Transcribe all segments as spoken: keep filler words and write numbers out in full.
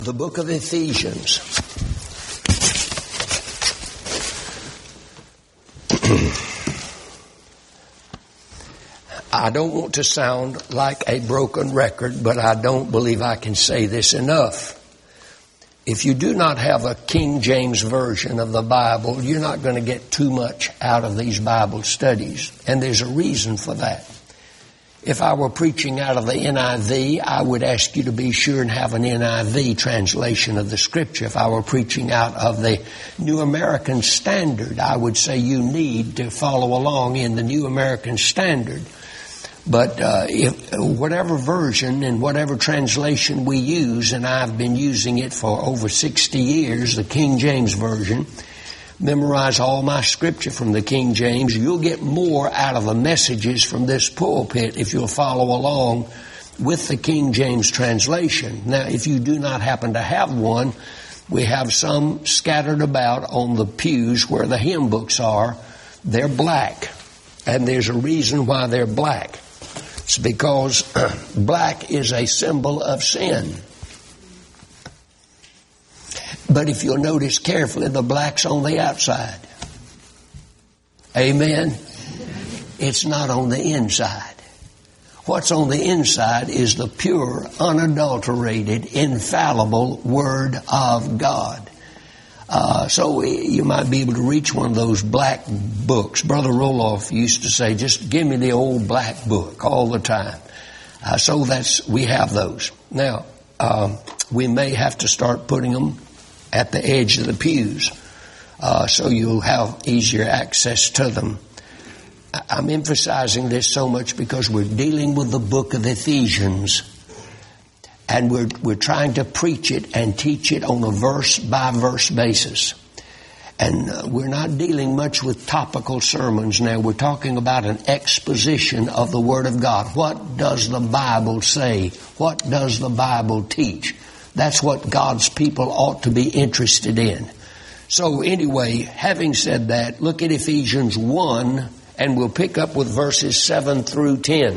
The book of Ephesians. I don't want to sound like a broken record, but I don't believe I can say this enough. If you do not have a King James version of the Bible, you're not going to get too much out of these Bible studies. And there's a reason for that. If I were preaching out of the N I V, I would ask you to be sure and have an N I V translation of the Scripture. If I were preaching out of the New American Standard, I would say you need to follow along in the New American Standard. But uh, if whatever version and whatever translation we use, and I've been using it for over sixty years, the King James Version, memorize all my scripture from the King James, you'll get more out of the messages from this pulpit if you'll follow along with the King James translation. Now, if you do not happen to have one, we have some scattered about on the pews where the hymn books are. They're black, and there's a reason why they're black. It's because black is a symbol of sin. But if you'll notice carefully, the black's on the outside. Amen? It's not on the inside. What's on the inside is the pure, unadulterated, infallible Word of God. Uh, so you might be able to reach one of those black books. Brother Roloff used to say, just give me the old black book all the time. Uh, so that's, we have those. Now, um, we may have to start putting them at the edge of the pews, uh, so you'll have easier access to them. I'm emphasizing this so much because we're dealing with the book of Ephesians, and we're we're trying to preach it and teach it on a verse-by-verse basis. And uh, we're not dealing much with topical sermons now. We're talking about an exposition of the Word of God. What does the Bible say? What does the Bible teach? That's what God's people ought to be interested in. So anyway, having said that, look at Ephesians one, and we'll pick up with verses seven through ten.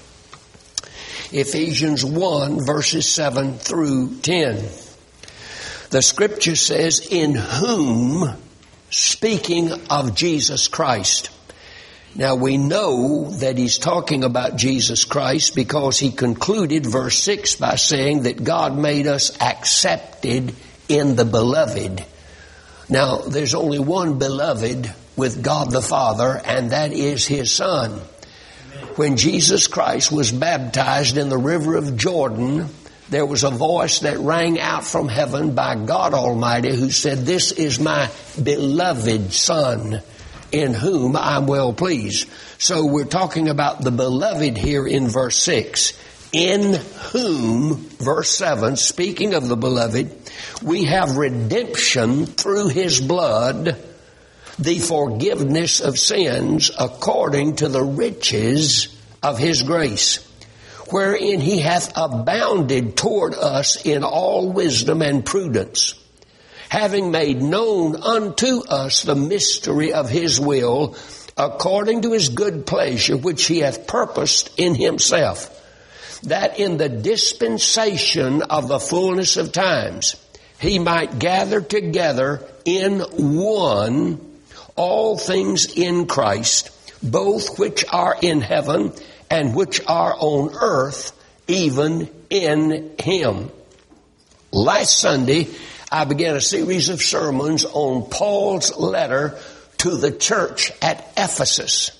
Ephesians one, verses seven through ten. The Scripture says, in whom, speaking of Jesus Christ. Now we know that he's talking about Jesus Christ because he concluded verse six by saying that God made us accepted in the beloved. Now there's only one beloved with God the Father, and that is his Son. When Jesus Christ was baptized in the river of Jordan, there was a voice that rang out from heaven by God Almighty who said, this is my beloved Son, in whom I'm well pleased. So we're talking about the beloved here in verse six. In whom, verse seven, speaking of the beloved, we have redemption through his blood, the forgiveness of sins according to the riches of his grace, wherein he hath abounded toward us in all wisdom and prudence, having made known unto us the mystery of his will, according to his good pleasure, which he hath purposed in himself, that in the dispensation of the fullness of times he might gather together in one all things in Christ, both which are in heaven and which are on earth, even in him. Last Sunday, I began a series of sermons on Paul's letter to the church at Ephesus.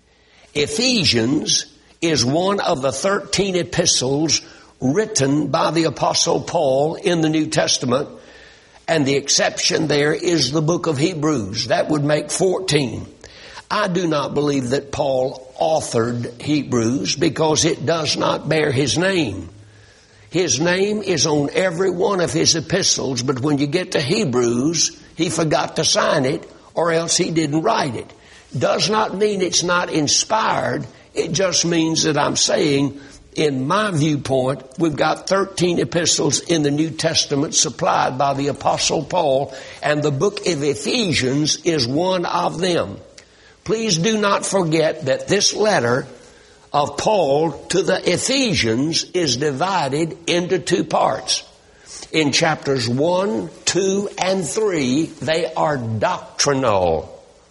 Ephesians is one of the thirteen epistles written by the Apostle Paul in the New Testament, and the exception there is the book of Hebrews. That would make fourteen. I do not believe that Paul authored Hebrews because it does not bear his name. His name is on every one of his epistles, but when you get to Hebrews, he forgot to sign it, or else he didn't write it. Does not mean it's not inspired. It just means that I'm saying, in my viewpoint, we've got thirteen epistles in the New Testament supplied by the Apostle Paul, and the book of Ephesians is one of them. Please do not forget that this letter of Paul to the Ephesians is divided into two parts. In chapters one, two, and three, they are doctrinal.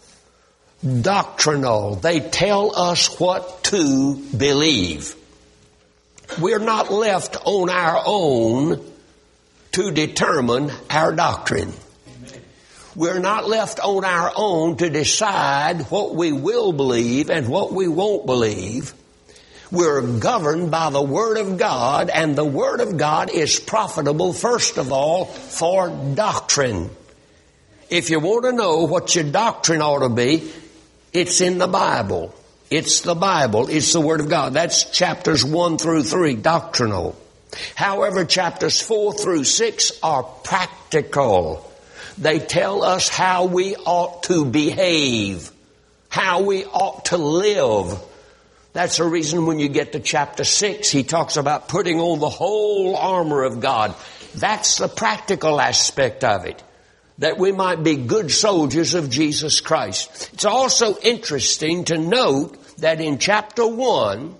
Doctrinal. They tell us what to believe. We're not left on our own to determine our doctrine. We're not left on our own to decide what we will believe and what we won't believe. We're governed by the Word of God, and the Word of God is profitable, first of all, for doctrine. If you want to know what your doctrine ought to be, it's in the Bible. It's the Bible. It's the Word of God. That's chapters one through three, doctrinal. However, chapters four through six are practical. They tell us how we ought to behave, how we ought to live. That's the reason when you get to chapter six, he talks about putting on the whole armor of God. That's the practical aspect of it, that we might be good soldiers of Jesus Christ. It's also interesting to note that in chapter one,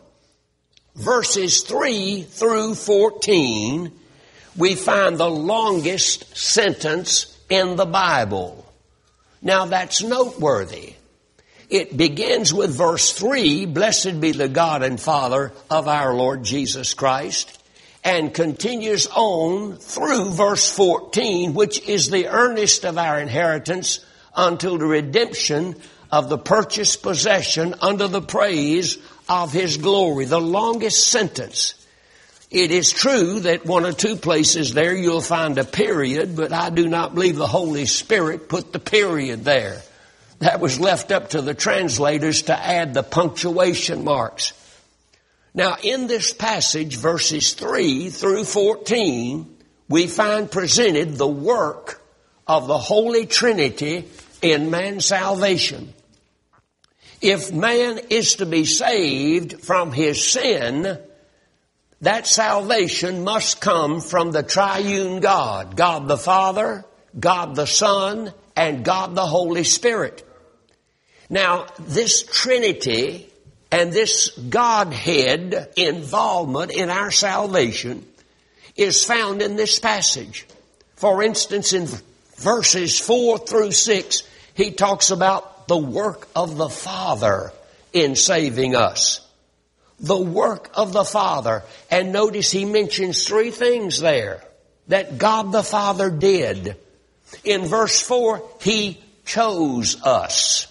verses three through fourteen, we find the longest sentence in the Bible. Now that's noteworthy. It begins with verse three, blessed be the God and Father of our Lord Jesus Christ, and continues on through verse fourteen, which is the earnest of our inheritance until the redemption of the purchased possession under the praise of His glory. The longest sentence. It is true that one or two places there you'll find a period, but I do not believe the Holy Spirit put the period there. That was left up to the translators to add the punctuation marks. Now, in this passage, verses three through fourteen, we find presented the work of the Holy Trinity in man's salvation. If man is to be saved from his sin, that salvation must come from the triune God, God the Father, God the Son, and God the Holy Spirit. Now, this Trinity and this Godhead involvement in our salvation is found in this passage. For instance, in verses four through six, he talks about the work of the Father in saving us. The work of the Father. And notice he mentions three things there that God the Father did. In verse four, He chose us.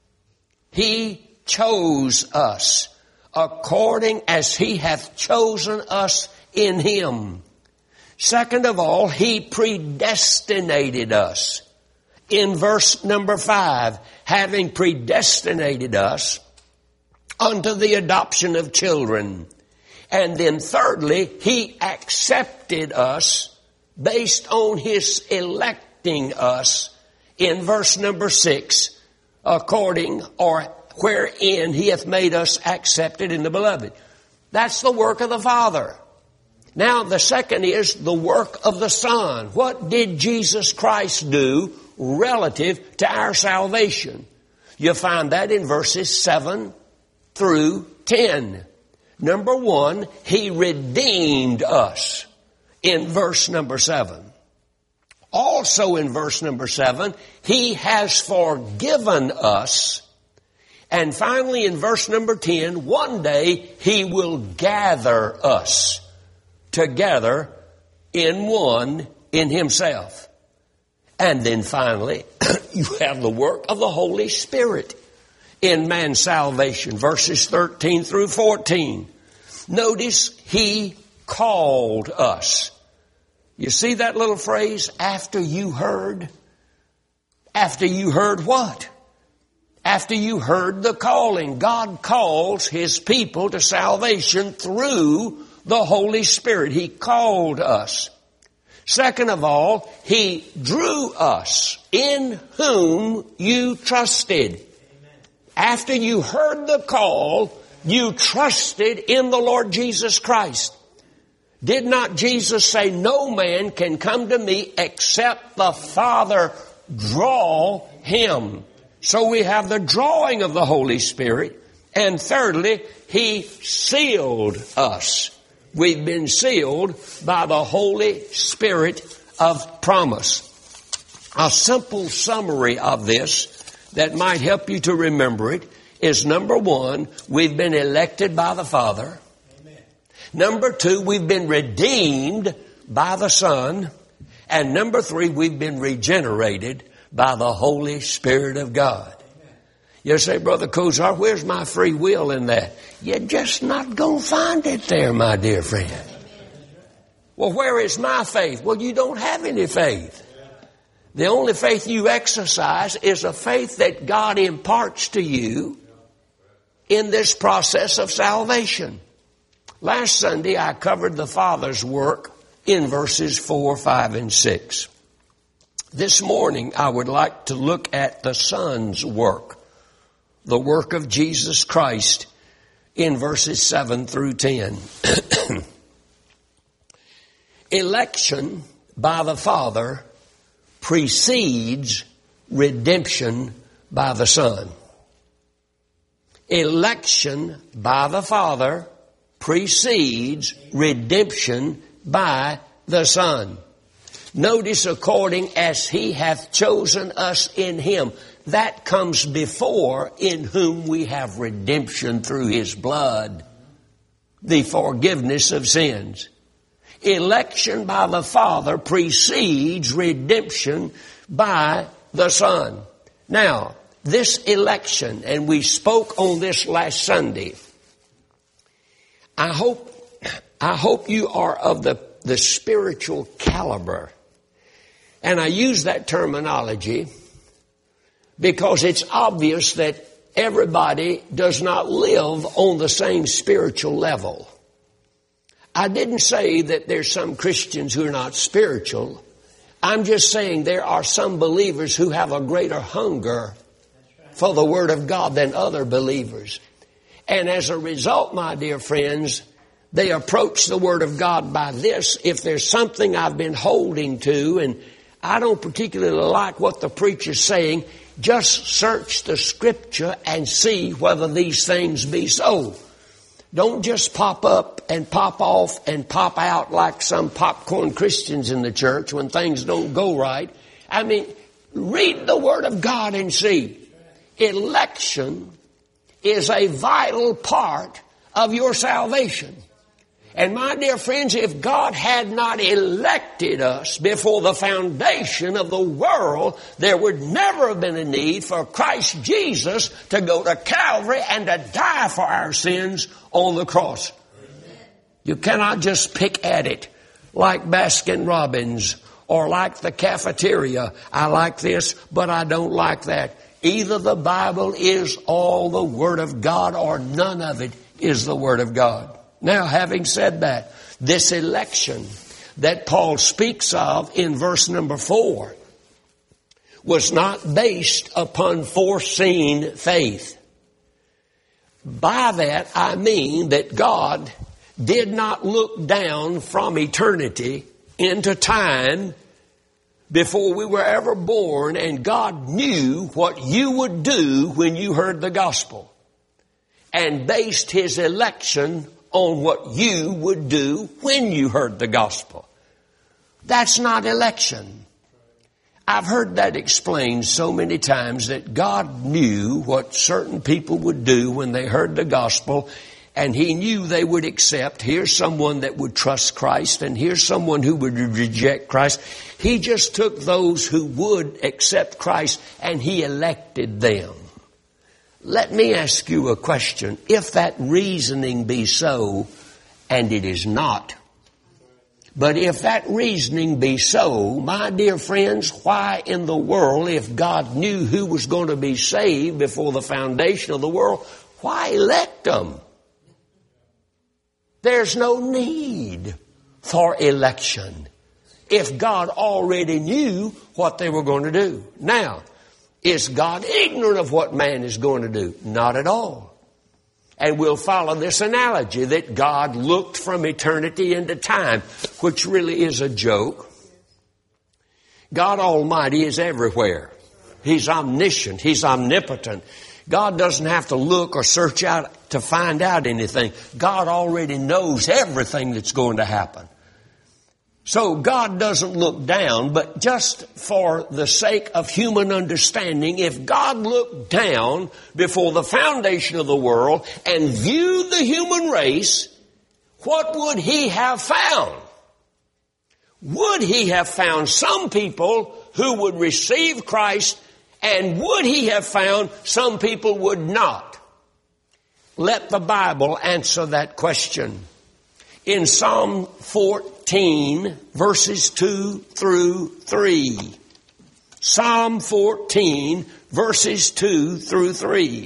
He chose us according as He hath chosen us in Him. Second of all, He predestinated us. In verse number five, having predestinated us unto the adoption of children. And then thirdly, He accepted us based on His electing us in verse number six, according or wherein He hath made us accepted in the beloved. That's the work of the Father. Now the second is the work of the Son. What did Jesus Christ do relative to our salvation? You find that in verses seven through ten. Number one, He redeemed us in verse number seven. Also in verse number seven, He has forgiven us. And finally in verse number ten, one day He will gather us together in one in Himself. And then finally, you have the work of the Holy Spirit in man's salvation, verses thirteen through fourteen. Notice He called us. You see that little phrase, after you heard? After you heard what? After you heard the calling. God calls His people to salvation through the Holy Spirit. He called us. Second of all, He drew us, in whom you trusted. Amen. After you heard the call, you trusted in the Lord Jesus Christ. Did not Jesus say, no man can come to me except the Father draw him? So we have the drawing of the Holy Spirit. And thirdly, He sealed us We've been sealed by the Holy Spirit of promise. A simple summary of this that might help you to remember it is, number one, we've been elected by the Father. Amen. Number two, we've been redeemed by the Son. And number three, we've been regenerated by the Holy Spirit of God. Amen. You say, Brother Kozar, where's my free will in that? You're just not going to find it there, my dear friend. Well, where is my faith? Well, you don't have any faith. The only faith you exercise is a faith that God imparts to you in this process of salvation. Last Sunday, I covered the Father's work in verses four, five, and six. This morning, I would like to look at the Son's work, the work of Jesus Christ, in verses seven through ten. Election by the Father precedes redemption by the Son. Election by the Father precedes redemption by the Son. Notice, according as He hath chosen us in Him. That comes before, in whom we have redemption through His blood, the forgiveness of sins. Election by the Father precedes redemption by the Son. Now, this election, and we spoke on this last Sunday, I hope, I hope you are of the, the spiritual caliber. And I use that terminology because it's obvious that everybody does not live on the same spiritual level. I didn't say that there's some Christians who are not spiritual. I'm just saying there are some believers who have a greater hunger for the Word of God than other believers. And as a result, my dear friends, they approach the Word of God by this: if there's something I've been holding to and I don't particularly like what the preacher's saying, just search the Scripture and see whether these things be so. Don't just pop up and pop off and pop out like some popcorn Christians in the church when things don't go right. I mean, read the Word of God and see. Election is a vital part of your salvation. And my dear friends, if God had not elected us before the foundation of the world, there would never have been a need for Christ Jesus to go to Calvary and to die for our sins on the cross. You cannot just pick at it like Baskin Robbins or like the cafeteria. I like this, but I don't like that. Either the Bible is all the Word of God or none of it is the Word of God. Now, having said that, this election that Paul speaks of in verse number four was not based upon foreseen faith. By that, I mean that God did not look down from eternity into time before we were ever born, and God knew what you would do when you heard the gospel and based His election on what you would do when you heard the gospel. That's not election. I've heard that explained so many times that God knew what certain people would do when they heard the gospel, and He knew they would accept. Here's someone that would trust Christ, and here's someone who would reject Christ. He just took those who would accept Christ and He elected them. Let me ask you a question. If that reasoning be so, and it is not, but if that reasoning be so, my dear friends, why in the world, if God knew who was going to be saved before the foundation of the world, why elect them? There's no need for election if God already knew what they were going to do. Now, is God ignorant of what man is going to do? Not at all. And we'll follow this analogy that God looked from eternity into time, which really is a joke. God Almighty is everywhere. He's omniscient. He's omnipotent. God doesn't have to look or search out to find out anything. God already knows everything that's going to happen. So God doesn't look down, but just for the sake of human understanding, if God looked down before the foundation of the world and viewed the human race, what would He have found? Would He have found some people who would receive Christ, and would He have found some people would not? Let the Bible answer that question. In Psalm fourteen, verses two through three. Psalm fourteen, verses two through three.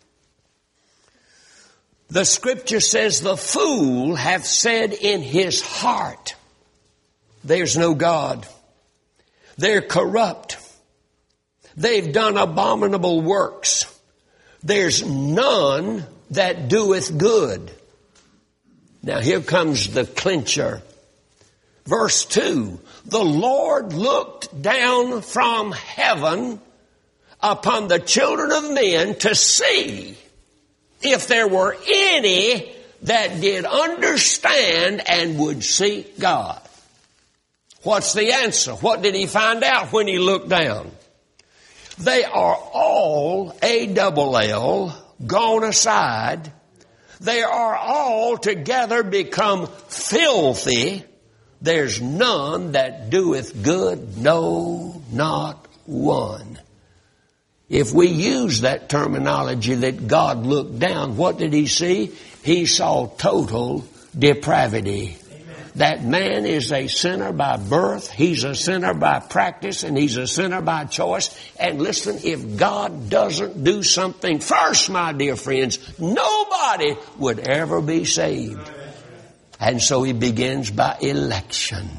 The Scripture says, the fool hath said in his heart, there's no God. They're corrupt. They've done abominable works. There's none that doeth good. Now here comes the clincher. Verse two, the Lord looked down from heaven upon the children of men to see if there were any that did understand and would seek God. What's the answer? What did He find out when He looked down? They are all, A double L, gone aside. They are all together become filthy. There's none that doeth good, no, not one. If we use that terminology that God looked down, what did He see? He saw total depravity. That man is a sinner by birth, he's a sinner by practice, and he's a sinner by choice. And listen, if God doesn't do something first, my dear friends, nobody would ever be saved. And so He begins by election.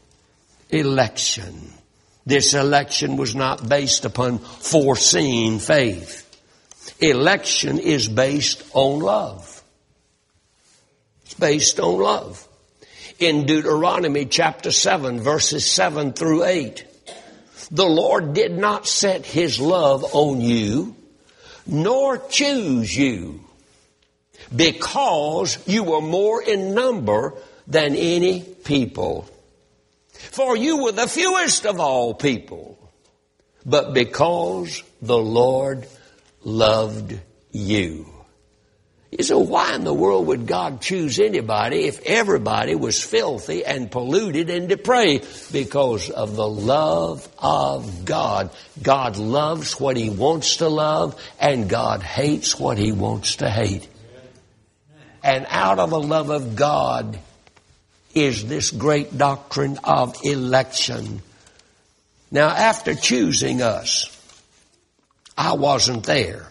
Election. This election was not based upon foreseen faith. Election is based on love. It's based on love. In Deuteronomy chapter seven, verses seven through eight, the Lord did not set His love on you, nor choose you, because you were more in number than any people. For you were the fewest of all people, but because the Lord loved you. You say, why in the world would God choose anybody if everybody was filthy and polluted and depraved? Because of the love of God. God loves what He wants to love, and God hates what He wants to hate. And out of the love of God is this great doctrine of election. Now, after choosing us, I wasn't there.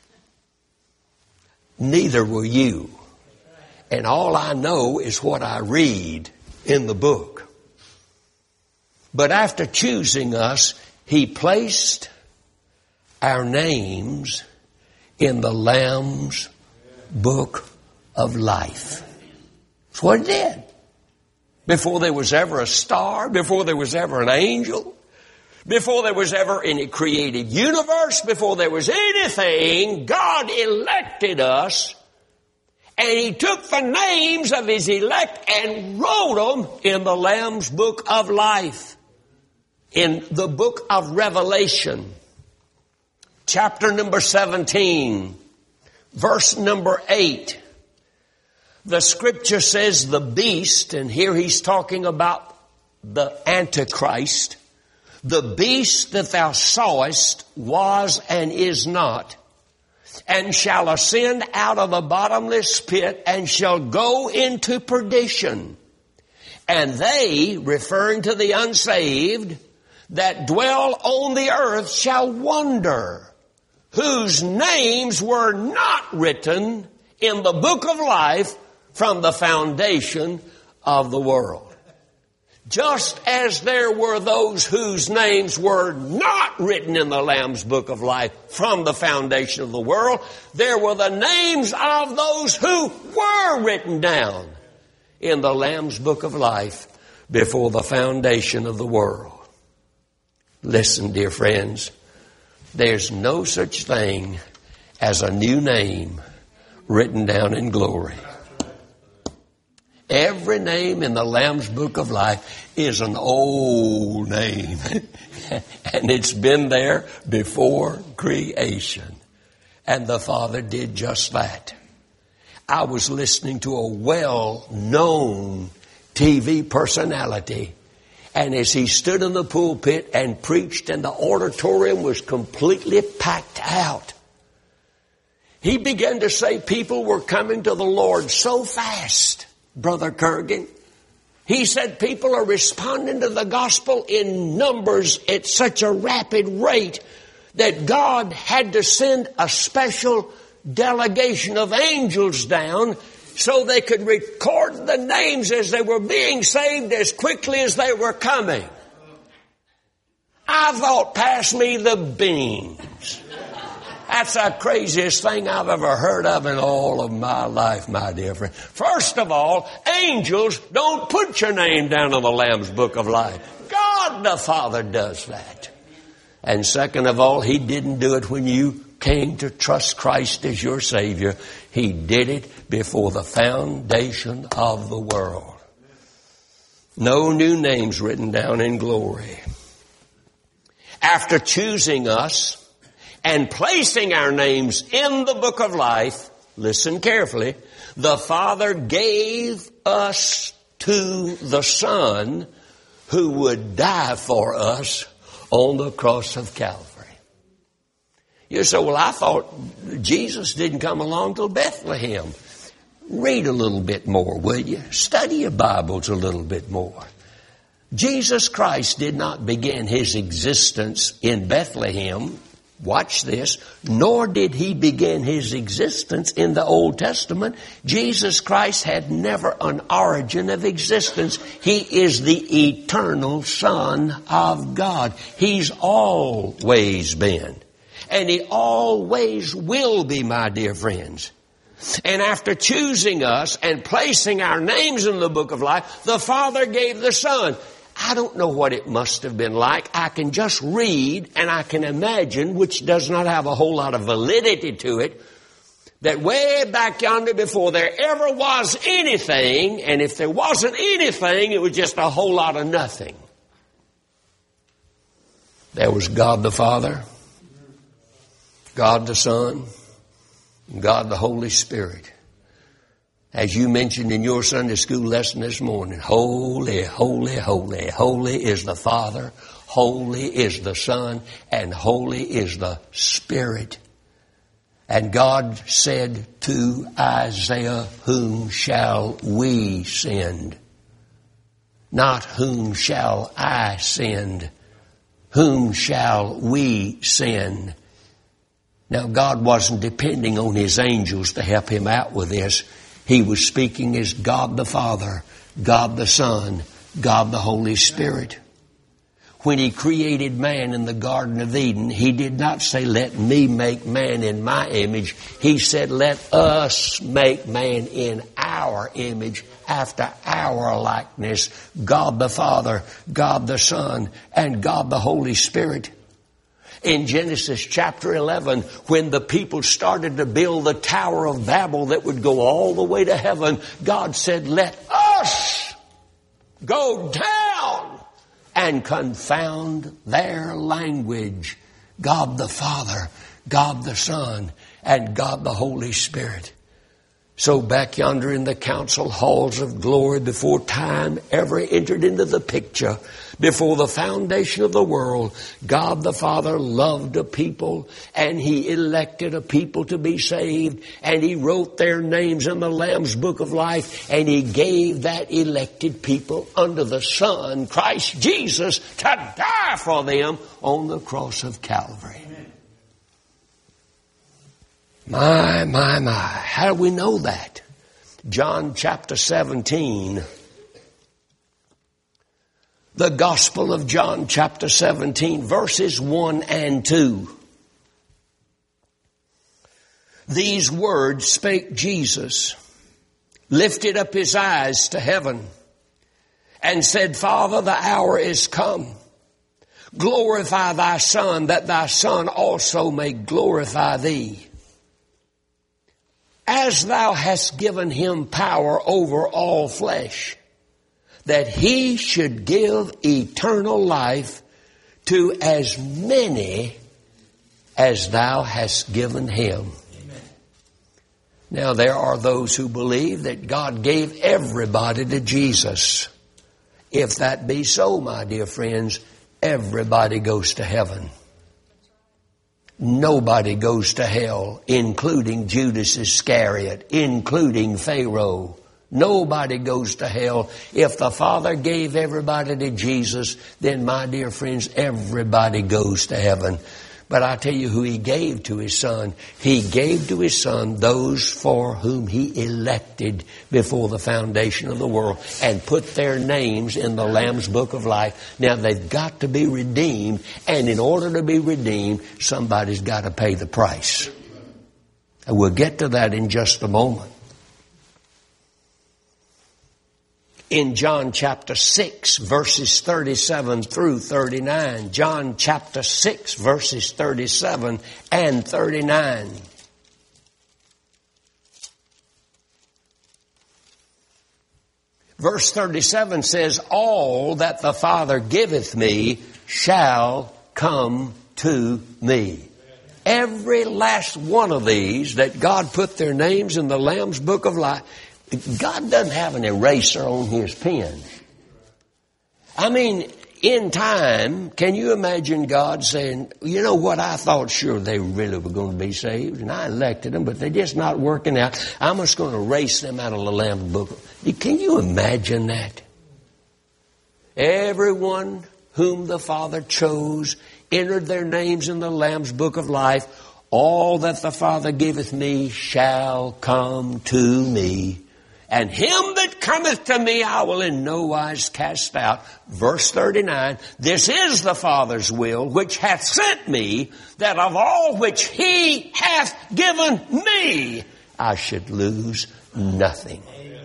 Neither were you. And all I know is what I read in the book. But after choosing us, He placed our names in the Lamb's book of life. That's what He did. Before there was ever a star, before there was ever an angel, before there was ever any created universe, before there was anything, God elected us, and He took the names of His elect and wrote them in the Lamb's book of life. In the book of Revelation, chapter number seventeen, verse number eight, the Scripture says the beast, and here he's talking about the Antichrist, the beast that thou sawest was and is not, and shall ascend out of the bottomless pit, and shall go into perdition. And they, referring to the unsaved, that dwell on the earth shall wonder, whose names were not written in the book of life from the foundation of the world. Just as there were those whose names were not written in the Lamb's book of life from the foundation of the world, there were the names of those who were written down in the Lamb's book of life before the foundation of the world. Listen, dear friends, there's no such thing as a new name written down in glory. Every name in the Lamb's Book of Life is an old name. And it's been there before creation. And the Father did just that. I was listening to a well-known T V personality. And as he stood in the pulpit and preached and the auditorium was completely packed out, he began to say people were coming to the Lord so fast, Brother Kurgan. He said people are responding to the gospel in numbers at such a rapid rate that God had to send a special delegation of angels down so they could record the names as they were being saved as quickly as they were coming. I thought, pass me the beans. That's the craziest thing I've ever heard of in all of my life, my dear friend. First of all, angels don't put your name down in the Lamb's Book of Life. God the Father does that. And second of all, He didn't do it when you came to trust Christ as your Savior. He did it before the foundation of the world. No new names written down in glory. After choosing us and placing our names in the book of life, listen carefully, the Father gave us to the Son who would die for us on the cross of Calvary. You say, well, I thought Jesus didn't come along till Bethlehem. Read a little bit more, will you? Study your Bibles a little bit more. Jesus Christ did not begin His existence in Bethlehem. Watch this. Nor did He begin His existence in the Old Testament. Jesus Christ had never an origin of existence. He is the eternal Son of God. He's always been. And He always will be, my dear friends. And after choosing us and placing our names in the book of life, the Father gave the Son. I don't know what it must have been like. I can just read and I can imagine, which does not have a whole lot of validity to it, that way back yonder before there ever was anything, and if there wasn't anything, it was just a whole lot of nothing. There was God the Father, God the Son, and God the Holy Spirit. As you mentioned in your Sunday school lesson this morning, holy, holy, holy, holy is the Father, holy is the Son, and holy is the Spirit. And God said to Isaiah, whom shall we send? Not whom shall I send? Whom shall we send? Now, God wasn't depending on His angels to help Him out with this. He was speaking as God the Father, God the Son, God the Holy Spirit. When He created man in the Garden of Eden, He did not say, let me make man in my image. He said, let us make man in our image, after our likeness. God the Father, God the Son, and God the Holy Spirit. In Genesis chapter eleven, when the people started to build the Tower of Babel that would go all the way to heaven, God said, let us go down and confound their language. God the Father, God the Son, and God the Holy Spirit. So back yonder in the council halls of glory, before time ever entered into the picture, before the foundation of the world, God the Father loved a people, and He elected a people to be saved, and He wrote their names in the Lamb's Book of Life, and He gave that elected people unto the Son, Christ Jesus, to die for them on the cross of Calvary. My, my, my. How do we know that? John chapter seventeen. The Gospel of John chapter seventeen, verses one and two. These words spake Jesus, lifted up His eyes to heaven, and said, Father, the hour is come. Glorify Thy Son, that Thy Son also may glorify Thee. as thou hast given him power over all flesh, that he should give eternal life to as many as thou hast given him. Amen. Now there are those who believe that God gave everybody to Jesus. If that be so, my dear friends, everybody goes to heaven. Nobody goes to hell, including Judas Iscariot, including Pharaoh. Nobody goes to hell. If the Father gave everybody to Jesus, then my dear friends, everybody goes to heaven. But I tell you who he gave to his Son. He gave to his Son those for whom he elected before the foundation of the world and put their names in the Lamb's Book of Life. Now they've got to be redeemed, and in order to be redeemed, somebody's got to pay the price. And we'll get to that in just a moment. In John chapter six, verses thirty-seven through thirty-nine. John chapter six, verses thirty-seven and thirty-nine. Verse thirty-seven says, all that the Father giveth me shall come to me. Every last one of these that God put their names in the Lamb's Book of Life, God doesn't have an eraser on his pen. I mean, in time, can you imagine God saying, you know what, I thought sure they really were going to be saved, and I elected them, but they're just not working out. I'm just going to erase them out of the Lamb's Book. Can you imagine that? Everyone whom the Father chose entered their names in the Lamb's Book of Life. All that the Father giveth me shall come to me. And him that cometh to me I will in no wise cast out. Verse thirty-nine, this is the Father's will which hath sent me, that of all which he hath given me, I should lose nothing. Amen.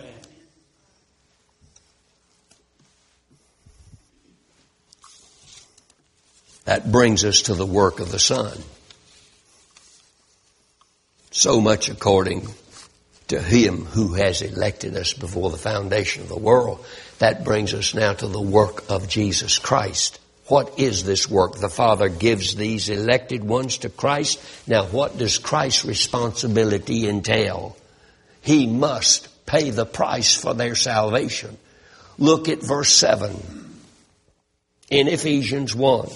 That brings us to the work of the Son. So much according to him who has elected us before the foundation of the world. That brings us now to the work of Jesus Christ. What is this work? The Father gives these elected ones to Christ. Now what does Christ's responsibility entail? He must pay the price for their salvation. Look at verse seven in Ephesians one.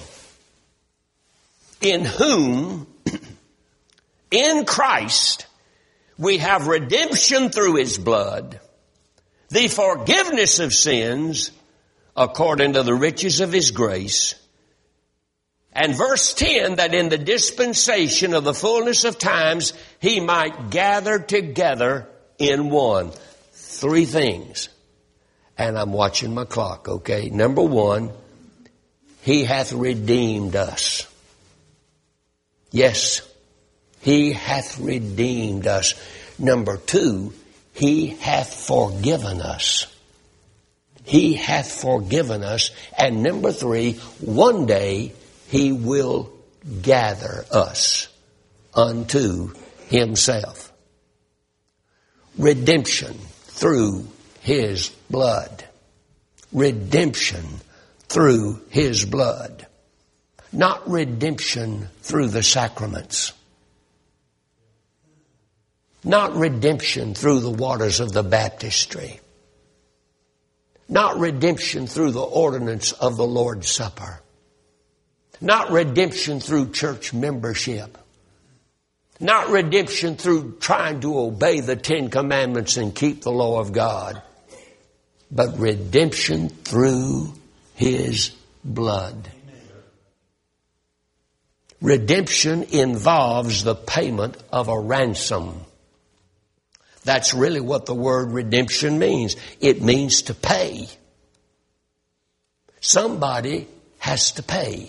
In whom, in Christ, we have redemption through his blood, the forgiveness of sins according to the riches of his grace. And verse ten, that in the dispensation of the fullness of times, he might gather together in one. Three things. And I'm watching my clock, okay? Number one, he hath redeemed us. Yes, he hath redeemed us. Number two, he hath forgiven us. He hath forgiven us. And number three, one day he will gather us unto himself. Redemption through his blood. Redemption through his blood. Not redemption through the sacraments. Not redemption through the waters of the baptistry. Not redemption through the ordinance of the Lord's Supper. Not redemption through church membership. Not redemption through trying to obey the Ten Commandments and keep the law of God. But redemption through his blood. Redemption involves the payment of a ransom. That's really what the word redemption means. It means to pay. Somebody has to pay.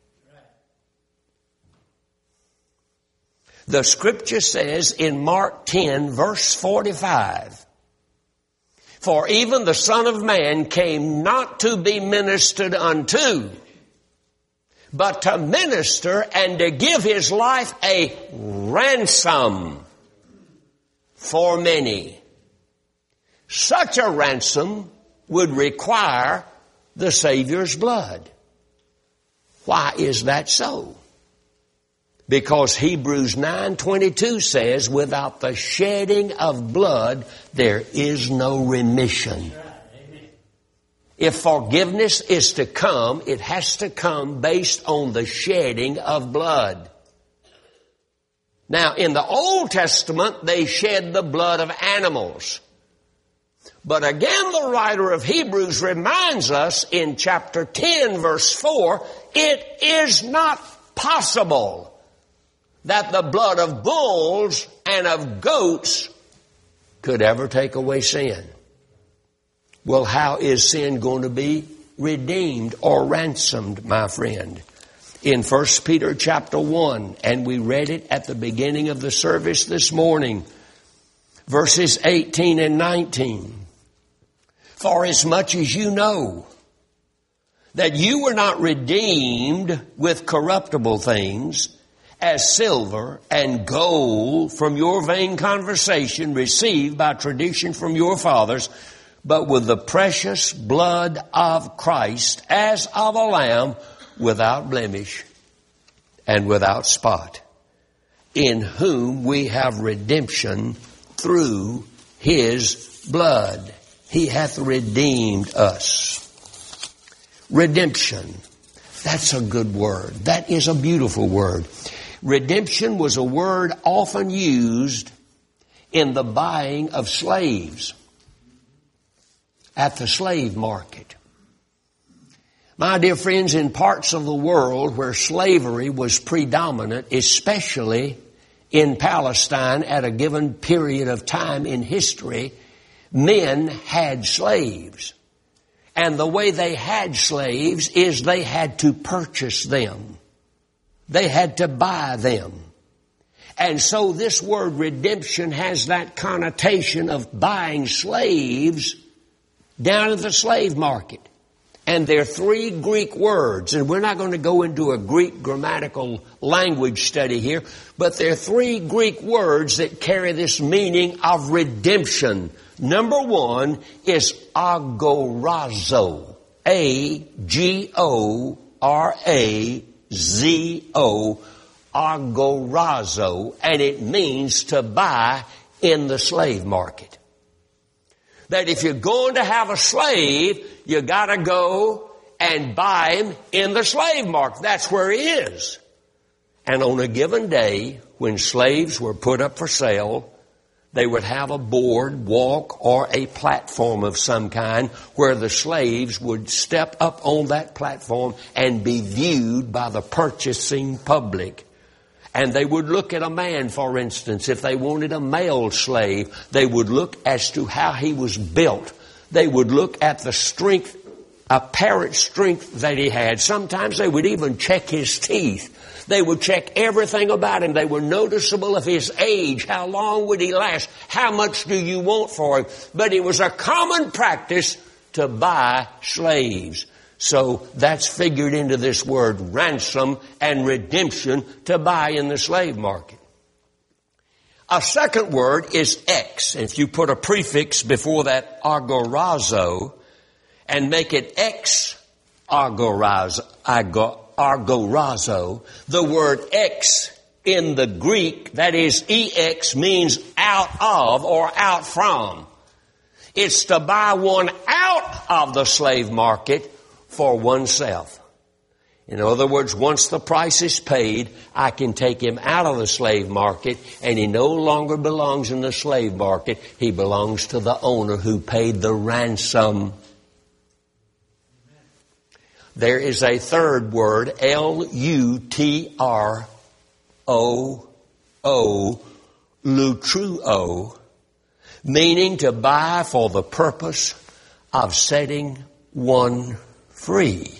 The scripture says in Mark ten, verse forty-five, for even the Son of Man came not to be ministered unto, but to minister and to give his life a ransom for many. Such a ransom would require the Savior's blood. Why is that so? Because Hebrews nine twenty-two says, without the shedding of blood, there is no remission. If forgiveness is to come, it has to come based on the shedding of blood. Now, in the Old Testament, they shed the blood of animals. But again, the writer of Hebrews reminds us in chapter ten, verse four, it is not possible that the blood of bulls and of goats could ever take away sin. Well, how is sin going to be redeemed or ransomed, my friend? In First Peter chapter one, and we read it at the beginning of the service this morning, verses eighteen and nineteen. For as much as you know that you were not redeemed with corruptible things, as silver and gold from your vain conversation received by tradition from your fathers, but with the precious blood of Christ as of a lamb without blemish and without spot, in whom we have redemption through His blood. He hath redeemed us. Redemption. That's a good word. That is a beautiful word. Redemption was a word often used in the buying of slaves at the slave market. My dear friends, in parts of the world where slavery was predominant, especially in Palestine at a given period of time in history, men had slaves. And the way they had slaves is they had to purchase them. They had to buy them. And so this word redemption has that connotation of buying slaves down at the slave market. And there are three Greek words, and we're not going to go into a Greek grammatical language study here, but there are three Greek words that carry this meaning of redemption. Number one is agorazo. A G O R A Z O, agorazo, and it means to buy in the slave market. That if you're going to have a slave, you gotta go and buy him in the slave market. That's where he is. And on a given day, when slaves were put up for sale, they would have a board, walk, or a platform of some kind where the slaves would step up on that platform and be viewed by the purchasing public. And they would look at a man, for instance. If they wanted a male slave, they would look as to how he was built. They would look at the strength, apparent strength that he had. Sometimes they would even check his teeth. They would check everything about him. They were noticeable of his age. How long would he last? How much do you want for him? But it was a common practice to buy slaves. So that's figured into this word ransom and redemption, to buy in the slave market. A second word is ex. If you put a prefix before that agorazo and make it ex agorazo, agorazo, the word ex in the Greek, that is ex, means out of or out from. It's to buy one out of the slave market for oneself. In other words, once the price is paid, I can take him out of the slave market, and he no longer belongs in the slave market. He belongs to the owner who paid the ransom. There is a third word, L U T R O O, lutruo, meaning to buy for the purpose of setting one free.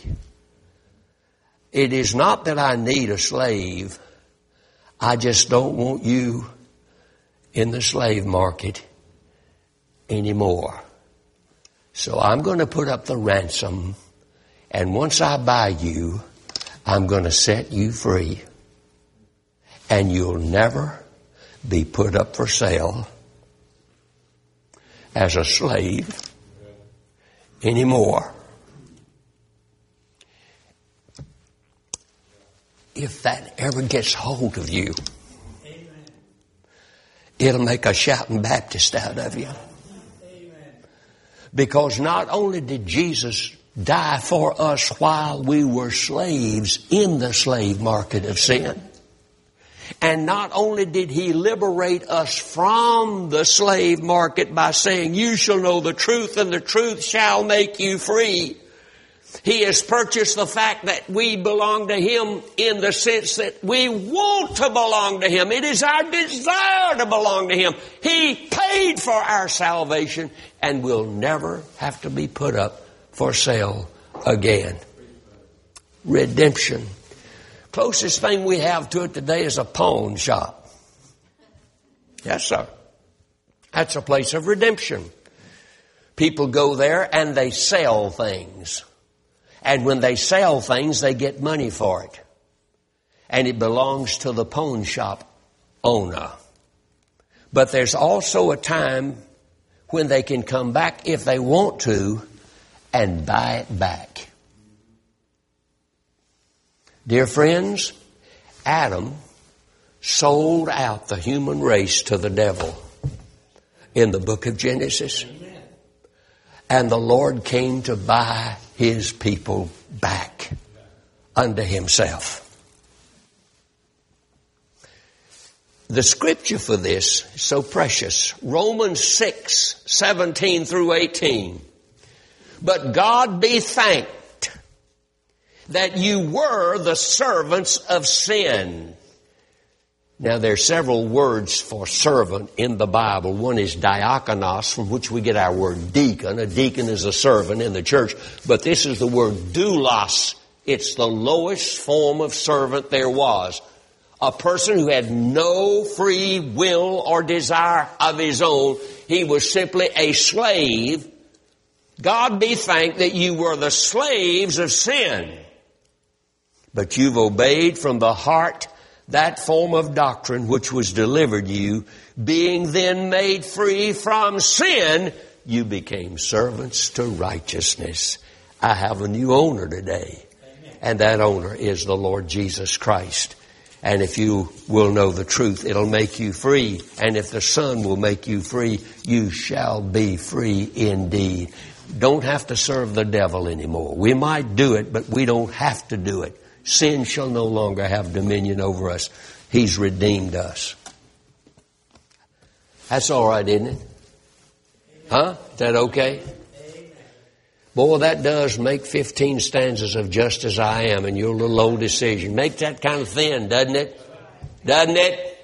It is not that I need a slave. I just don't want you in the slave market anymore. So I'm going to put up the ransom, and once I buy you, I'm going to set you free. And you'll never be put up for sale as a slave anymore. If that ever gets hold of you, it'll make a shouting Baptist out of you. Because not only did Jesus die for us while we were slaves in the slave market of sin, and not only did He liberate us from the slave market by saying, you shall know the truth and the truth shall make you free. He has purchased the fact that we belong to Him in the sense that we want to belong to Him. It is our desire to belong to Him. He paid for our salvation and will never have to be put up for sale again. Redemption. Closest thing we have to it today is a pawn shop. Yes, sir. That's a place of redemption. People go there and they sell things. And when they sell things, they get money for it. And it belongs to the pawn shop owner. But there's also a time when they can come back if they want to and buy it back. Dear friends, Adam sold out the human race to the devil in the book of Genesis. And the Lord came to buy His people back unto Himself. The scripture for this is so precious. Romans six, seventeen through eighteen. But God be thanked that you were the servants of sin. Now there are several words for servant in the Bible. One is diakonos, from which we get our word deacon. A deacon is a servant in the church. But this is the word doulos. It's the lowest form of servant there was. A person who had no free will or desire of his own. He was simply a slave. God be thanked that you were the slaves of sin. But you've obeyed from the heart that form of doctrine which was delivered you. Being then made free from sin, you became servants to righteousness. I have a new owner today. Amen. And that owner is the Lord Jesus Christ. And if you will know the truth, it'll make you free. And if the Son will make you free, you shall be free indeed. Don't have to serve the devil anymore. We might do it, but we don't have to do it. Sin shall no longer have dominion over us. He's redeemed us. That's all right, isn't it? Huh? Is that okay? Boy, that does make fifteen stanzas of Just As I Am in your little old decision. Make that kind of thin, doesn't it? Doesn't it?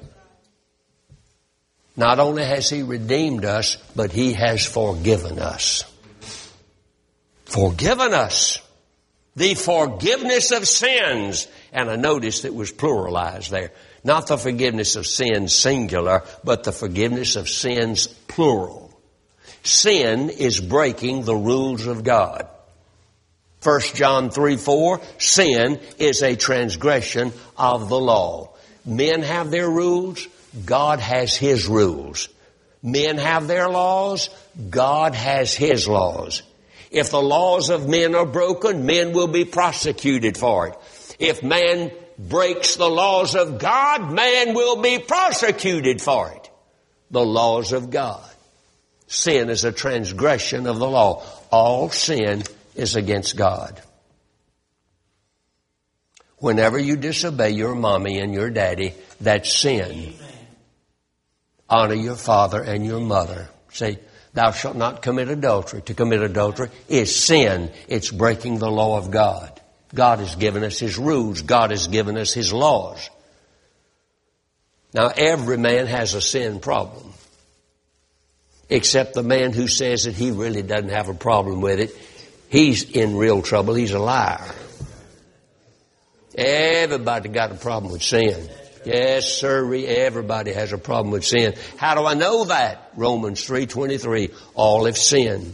Not only has He redeemed us, but He has forgiven us. Forgiven us. The forgiveness of sins. And I noticed it was pluralized there. Not the forgiveness of sins singular, but the forgiveness of sins plural. Sin is breaking the rules of God. First John three four, sin is a transgression of the law. Men have their rules, God has His rules. Men have their laws, God has His laws. If the laws of men are broken, men will be prosecuted for it. If man breaks the laws of God, man will be prosecuted for it. The laws of God. Sin is a transgression of the law. All sin is against God. Whenever you disobey your mommy and your daddy, that's sin. Honor your father and your mother. Say, thou shalt not commit adultery. To commit adultery is sin. It's breaking the law of God. God has given us His rules. God has given us His laws. Now, every man has a sin problem. Except the man who says that he really doesn't have a problem with it. He's in real trouble. He's a liar. Everybody got a problem with sin. Yes, sir. Everybody has a problem with sin. How do I know that? Romans three twenty-three. All have sinned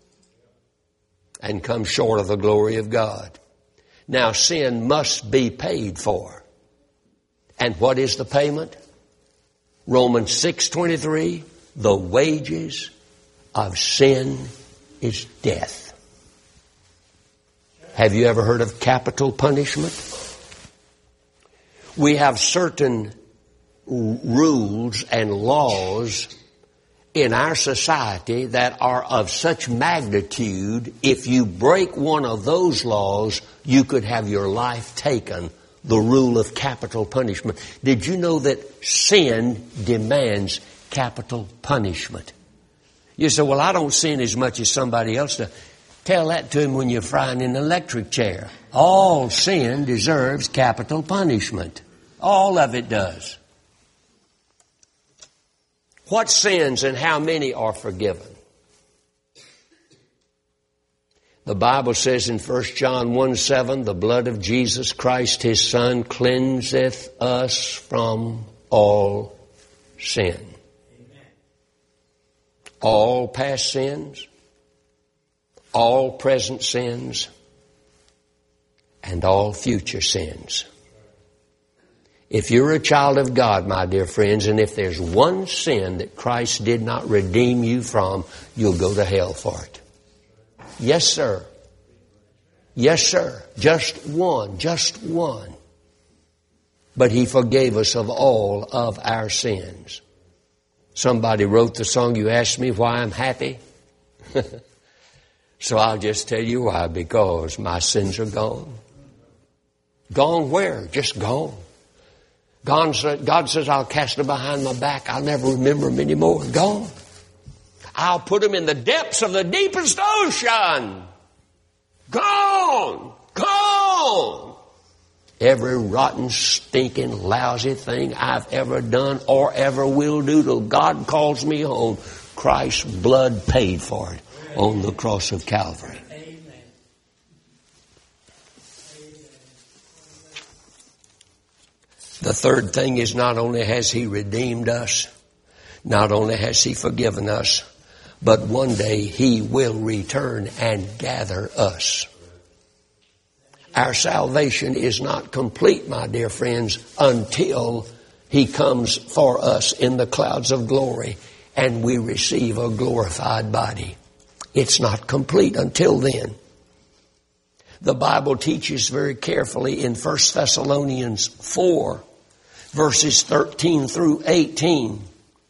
and come short of the glory of God. Now, sin must be paid for. And what is the payment? Romans six twenty-three. The wages of sin is death. Have you ever heard of capital punishment? We have certain rules and laws in our society that are of such magnitude, if you break one of those laws, you could have your life taken. The rule of capital punishment. Did you know that sin demands capital punishment? You say, well, I don't sin as much as somebody else does. Tell that to him when you're frying in an electric chair. All sin deserves capital punishment. All of it does. What sins and how many are forgiven? The Bible says in First John one seven, the blood of Jesus Christ, His Son, cleanseth us from all sin. Amen. All past sins, all present sins, and all future sins. If you're a child of God, my dear friends, and if there's one sin that Christ did not redeem you from, you'll go to hell for it. Yes, sir. Yes, sir. Just one. Just one. But He forgave us of all of our sins. Somebody wrote the song, you asked me why I'm happy. So I'll just tell you why. Because my sins are gone. Gone where? Just gone. God says, I'll cast them behind my back. I'll never remember them anymore. Gone. I'll put them in the depths of the deepest ocean. Gone. Gone. Every rotten, stinking, lousy thing I've ever done or ever will do till God calls me home, Christ's blood paid for it on the cross of Calvary. The third thing is, not only has He redeemed us, not only has He forgiven us, but one day He will return and gather us. Our salvation is not complete, my dear friends, until He comes for us in the clouds of glory and we receive a glorified body. It's not complete until then. The Bible teaches very carefully in First Thessalonians four, verses thirteen through eighteen.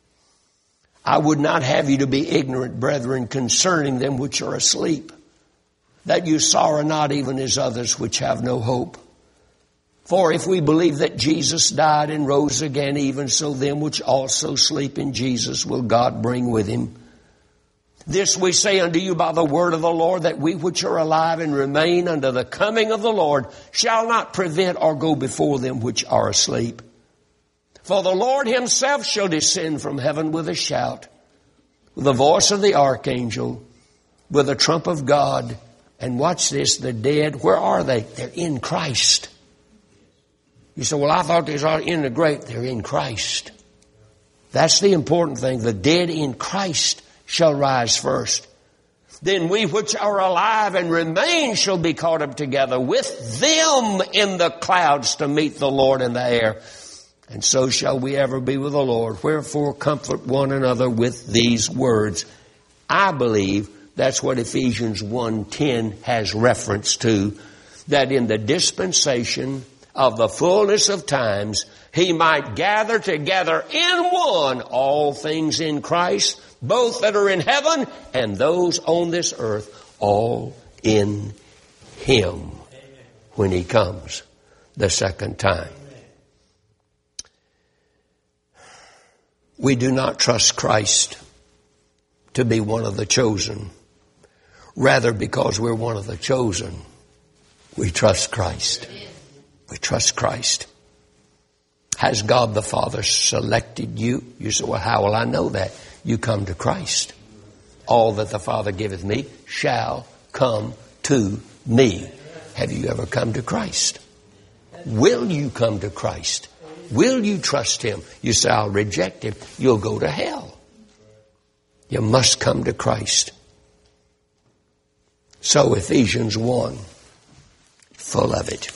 I would not have you to be ignorant, brethren, concerning them which are asleep, that you sorrow not even as others which have no hope. For if we believe that Jesus died and rose again, even so them which also sleep in Jesus will God bring with Him. This we say unto you by the word of the Lord, that we which are alive and remain unto the coming of the Lord shall not prevent or go before them which are asleep. For the Lord Himself shall descend from heaven with a shout, with the voice of the archangel, with the trump of God. And watch this, the dead, where are they? They're in Christ. You say, well, I thought they were in the grave. They're in Christ. That's the important thing. The dead in Christ shall rise first. Then we which are alive and remain shall be caught up together with them in the clouds to meet the Lord in the air. And so shall we ever be with the Lord. Wherefore comfort one another with these words. I believe that's what Ephesians one ten has reference to. That in the dispensation of the fullness of times, He might gather together in one all things in Christ, both that are in heaven and those on this earth, all in Him when He comes the second time. We do not trust Christ to be one of the chosen. Rather, because we're one of the chosen, we trust Christ. We trust Christ. Has God the Father selected you? You say, well, how will I know that? You come to Christ. All that the Father giveth me shall come to me. Have you ever come to Christ? Will you come to Christ? Will you trust Him? You say, I'll reject Him. You'll go to hell. You must come to Christ. So Ephesians one, full of it.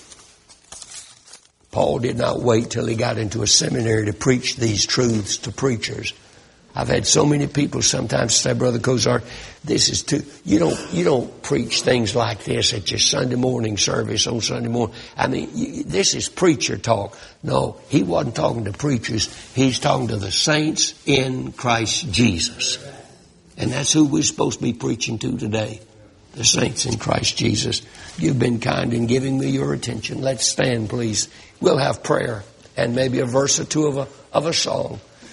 Paul did not wait till he got into a seminary to preach these truths to preachers. I've had so many people sometimes say, Brother Cozart, this is too, you don't, you don't preach things like this at your Sunday morning service on Sunday morning. I mean, you, this is preacher talk. No, he wasn't talking to preachers. He's talking to the saints in Christ Jesus. And that's who we're supposed to be preaching to today. The saints in Christ Jesus. You've been kind in giving me your attention. Let's stand, please. We'll have prayer and maybe a verse or two of a, of a song.